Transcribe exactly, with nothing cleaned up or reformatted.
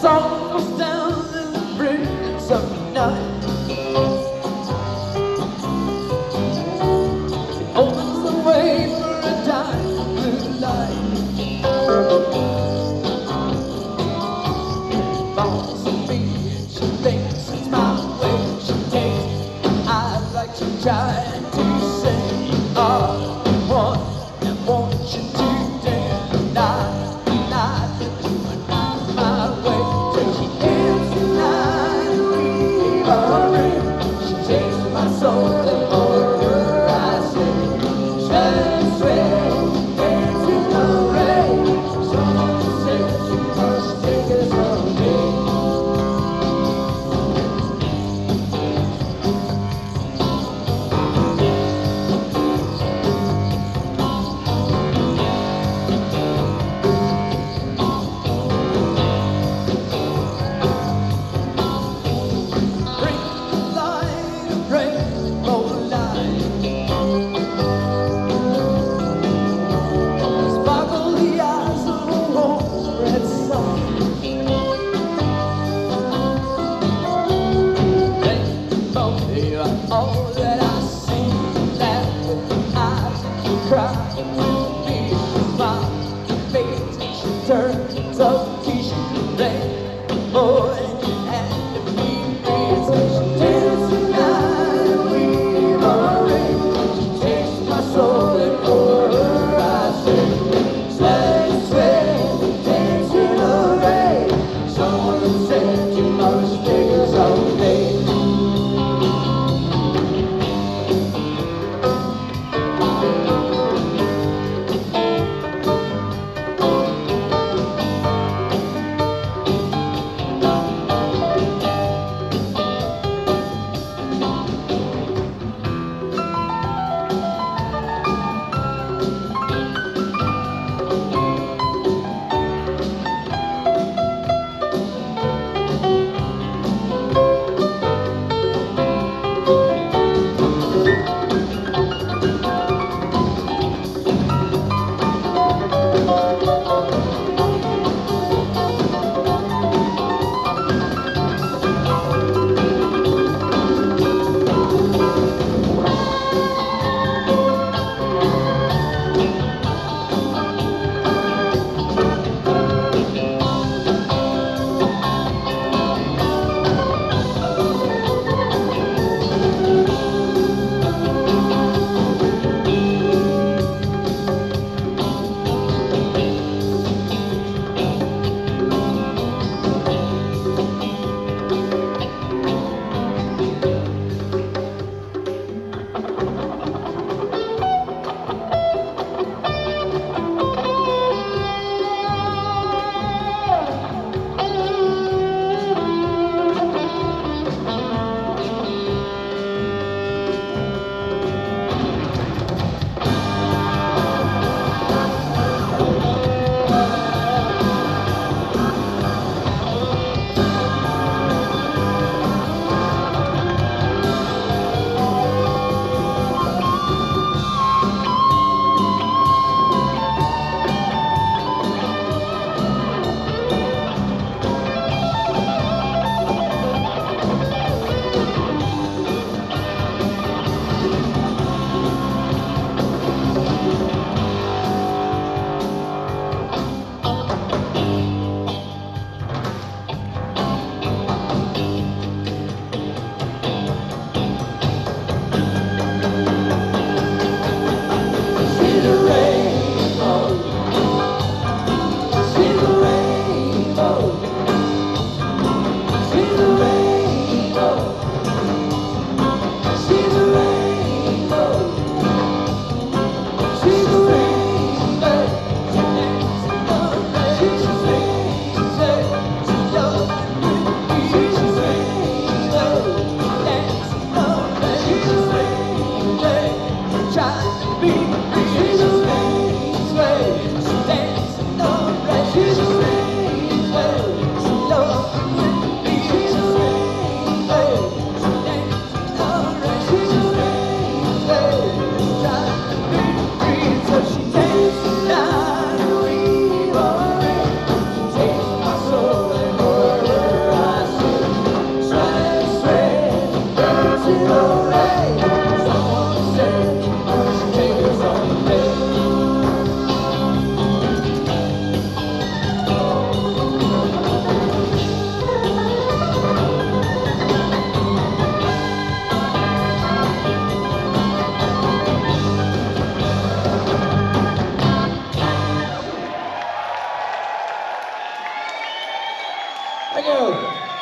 sun goes down in the breeze of the night. It opens the way for a dying blue light. It falls on me, she thinks it's my way. She takes eyes like she's trying to say, all I want and want you to deny. All that I see, that with eyes you cry with me, my face she turns up, she rain, more than you had to be free. She tells tonight we are in. She takes my soul and for her I sing. Slide, sway, dance in the rain. Someone said you must take us all day. Thank you.